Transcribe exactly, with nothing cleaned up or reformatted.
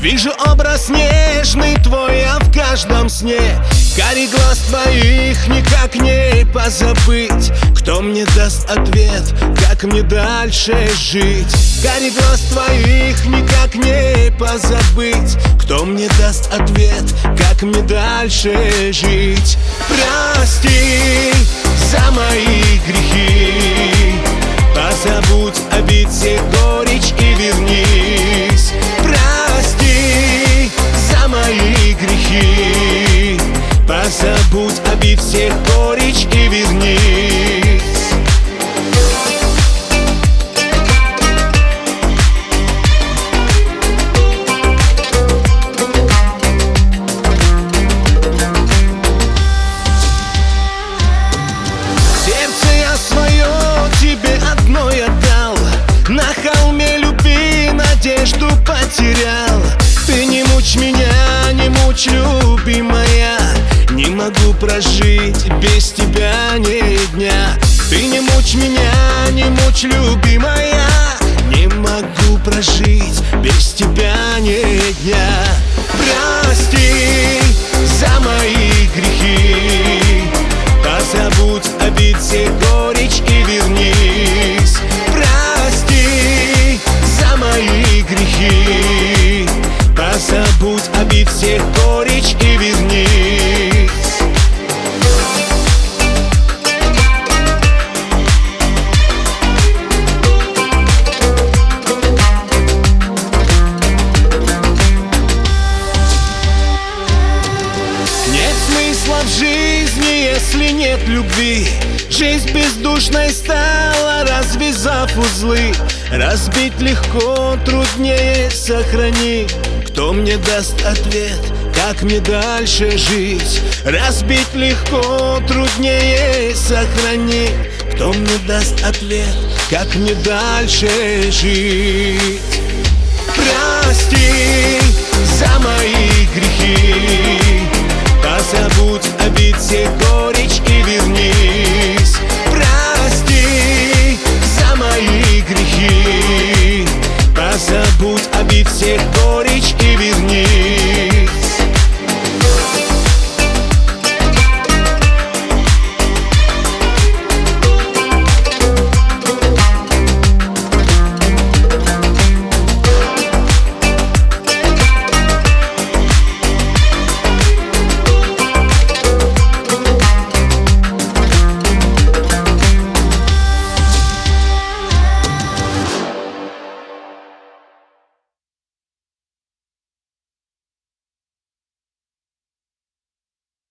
Вижу образ нежный твой, а в каждом сне карий глаз твоих никак не позабыть. Кто мне даст ответ, как мне дальше жить? Карий глаз твоих никак не позабыть. Кто мне даст ответ, как мне дальше жить? Прости за мои грехи, позабудь обиды, горечь и вернись. Прости за мои грехи, позабудь обид всех, горечь и вернись. Сердце я свое тебе одной отдал, на холме любви надежду потерял. Ты не мучь меня, не мучь, любимая, не могу прожить без тебя ни дня. Ты не мучь меня, не мучь, любимая, не могу прожить без тебя ни дня. Прости за мои грехи, позабудь обиды, горечь и вернись. Прости за мои грехи, позабудь обид всех, горечь и вернись. Нет смысла в жизни, если нет любви. Жизнь бездушной стала, развязав узлы. Разбить легко, труднее сохрани. Кто мне даст ответ, как мне дальше жить? Разбить легко, труднее сохрани. Кто мне даст ответ, как мне дальше жить? Прости